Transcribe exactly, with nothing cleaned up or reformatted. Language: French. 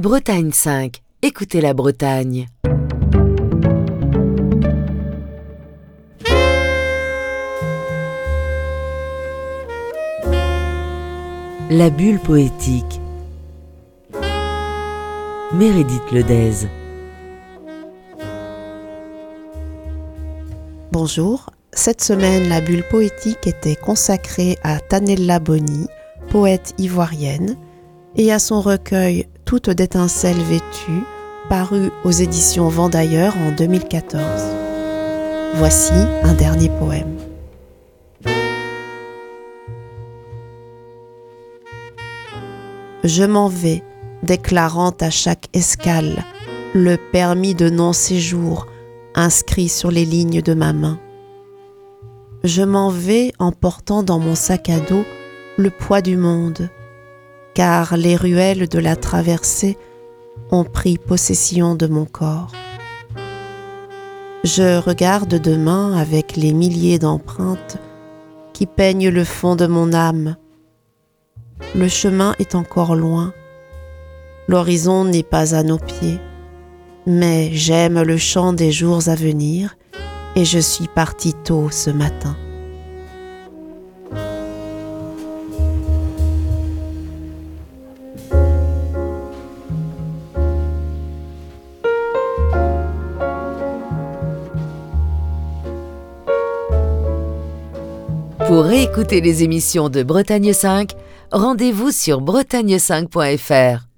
Bretagne cinq, écoutez la Bretagne. La bulle poétique. Meredith Ledez. Bonjour, cette semaine la bulle poétique était consacrée à Tanella Boni, poète ivoirienne, et à son recueil Toutes d'étincelles vêtues, paru aux éditions Vendailleur en deux mille quatorze. Voici un dernier poème. Je m'en vais, déclarant à chaque escale le permis de non-séjour inscrit sur les lignes de ma main. Je m'en vais en portant dans mon sac à dos le poids du monde, car les ruelles de la traversée ont pris possession de mon corps. Je regarde demain avec les milliers d'empreintes qui peignent le fond de mon âme. Le chemin est encore loin, l'horizon n'est pas à nos pieds, mais j'aime le chant des jours à venir et je suis partie tôt ce matin. Pour réécouter les émissions de Bretagne cinq, rendez-vous sur bretagne cinq point f r.